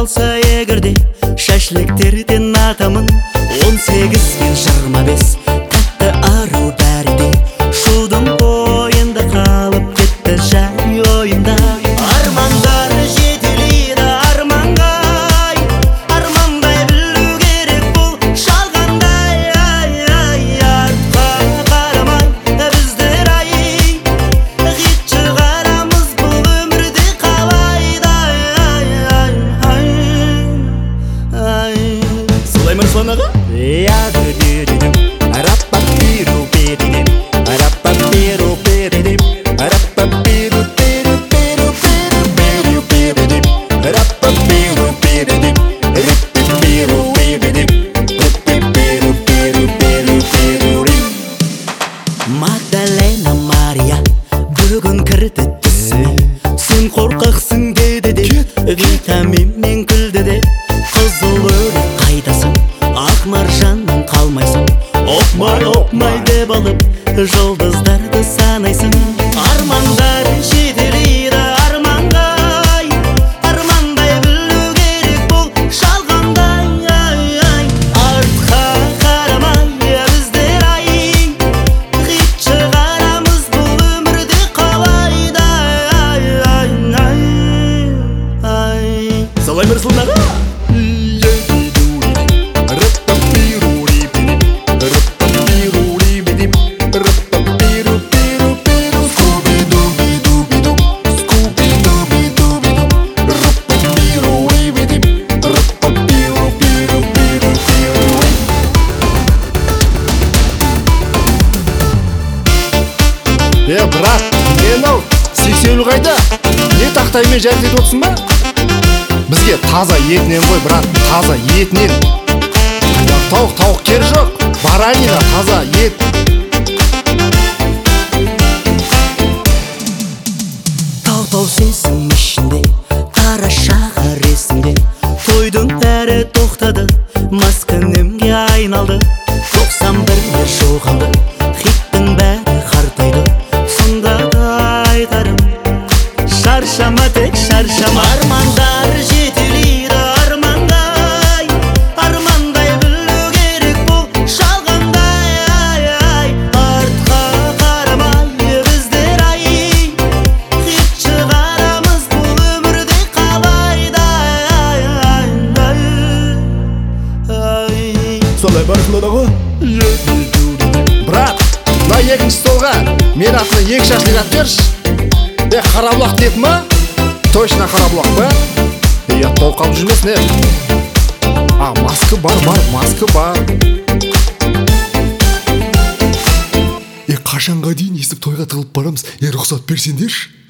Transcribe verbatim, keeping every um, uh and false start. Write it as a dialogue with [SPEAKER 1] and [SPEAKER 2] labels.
[SPEAKER 1] қалса егерде шашлыктерден атамын. Он сегіз бен жиырма бес тәтті ару бәріде шудың бойында қалып кетті жай ойымда. Армандар жетелейді арманға, армандай білу керек бұл жалғандай. Артқа қарамай біздер ай, хит шығарамыз бұл өмірде қалайда. Солай ма Руслан аға? Магдалена Мария бүгін кірді түсіме. Сен қорқақсың деді де, витаминмен күлді де. Қызыл өрік қайдасың, ақ маржаннан қалмайсың. Опмай опмай деп алып жұлдыздарды санайсың. Армандар жетелейді арманға, армандай білу керек бұл жалғандай. Артқа қарамай біздер ай, хит шығарамыз бұл өмірде қалайда. Солай ма Руслан аға?
[SPEAKER 2] Е, брат, мен ау, сексеуіл қайда? Не тақтаймен жәрдет отсын ба? Бізге таза етінен ғой, брат, таза етінен. Тауық, тауық кері жоқ, баранина таза ет.
[SPEAKER 1] Тау-тау сезім ішінде, қара шағыр есімде. Тойдың бәрі тоқтады, маскүнемге айналды. тоқсан бірге жоғалды, хиттің бәрі қартайды. Сонда да айтарым, шаршама тек шаршама. Армандар жетелейді армандай, армандай білу керек бұл жалғандай. Артқа қарамай біздер ай, хит шығарамыз бұл өмірде қалайда.
[SPEAKER 2] Солай бар Руслан аға? Брат, мына екінші столға мен атына екі шашлық ат берші. Е, қарабұлақ деді ма? Точно қарабұлақ па? Е, толып қалып жүрмесін, е. А, маска бар, бар, маска бар. Е, қашанға дейін естіп тойға тығылып барамыз? Е, рұқсат берсеңдерші.